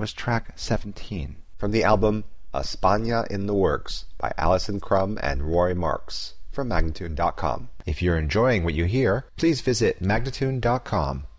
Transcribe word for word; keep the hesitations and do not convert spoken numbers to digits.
was track seventeen. From the album España in the Works by Alison Crum and Roy Marks from Magnatune dot com. If you're enjoying what you hear, please visit Magnatune dot com